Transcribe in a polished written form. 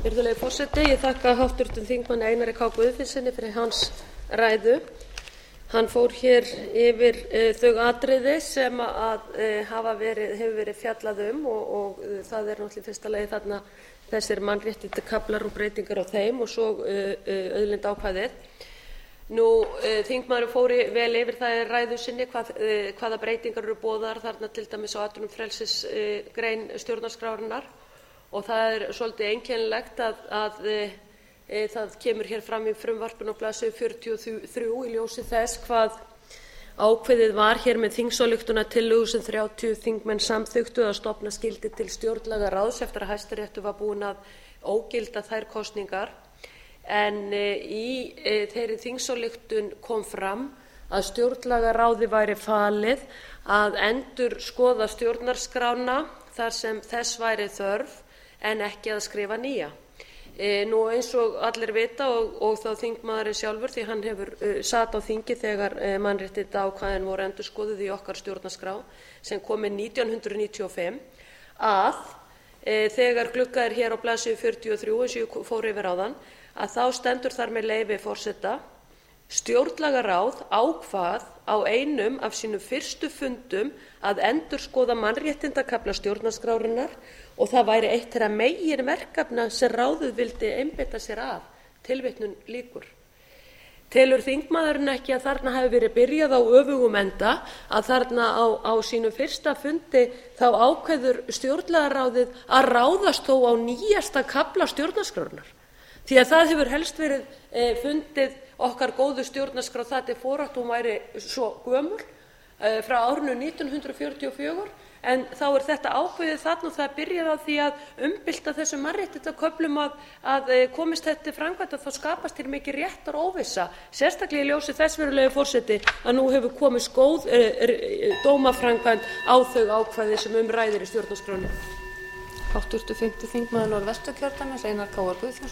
Virðulegi forseti. Ég þakka háttvirtum þingmanni Einari K. Guðfinnssyni fyrir hans ræðu. Hann fór hér yfir þau atriði sem hefur verið fjallað og það er náttúrlega í fyrsta lagi þarna þessir mannréttindakaflar og breytingar á þeim og svo auðlindaákvæðið. Þingmaðurinn fór vel yfir það í ræðu sinni hvaða breytingar eru boðaðar þarna til dæmis á atvinnufrelsisgrein stjórnarskrárinnar og það er svolítið einkennilegt að það kemur hér fram í frumvarpinu á blaðsíðu 43 í ljósi þess hvað ákveðið var hér með þingsályktunartillögu sem 30 þingmenn samþykktu að stofna skyldi til stjórnlagaráðs eftir að Hæstiréttur var búinn að ógilda þær kosningar. En í þeirri þingsályktun kom fram að stjórnlagaráði væri falið að endurskoða stjórnarskrána þar sem þess væri þörf en ekki að skrifa nýja. Eins og allir vita og þá þingmaðurinn sjálfur því hann sat á þingi þegar mannréttindaákvæðin voru endurskoðuð í okkar stjórnarskrá sem kom inn 1995 að þegar gluggað er hér á blaðsíðu 43 eins og ég fór yfir áðan að þá stendur þar með leyfi forseta: Stjórnlagaráð ákvað á einum af sínum fyrstu fundum að endurskoða mannréttindakafla stjórnarskrárinnar og það væri eitt þeirra meginverkefna sem ráðið vildi einbeita sér að. Tilvitnun lýkur. Telur þingmaðurinn ekki að þarna hafi verið byrjað á öfugum enda, að þarna á sínum fyrsta fundi þá ákveður stjórnlagaráðið að ráðast þó á nýjasta kafla stjórnarskrárinnar? Því að það hefur helst verið fundið okkar góðu stjórnarskrá það til foráttu hún væri svo gömul frá árinu 1944 en þá er þetta ákveðið þarna og það byrjar á því að umbylta þessum mannréttindaköflum að komist þetta til framkvæmda þá skapast hér mikið réttaróvissa, sérstaklega í ljósi þess virðulegi forseti að nú hefur komist góð dómaframkvæmd á þau ákvæði sem ræðir í stjórnarskránni.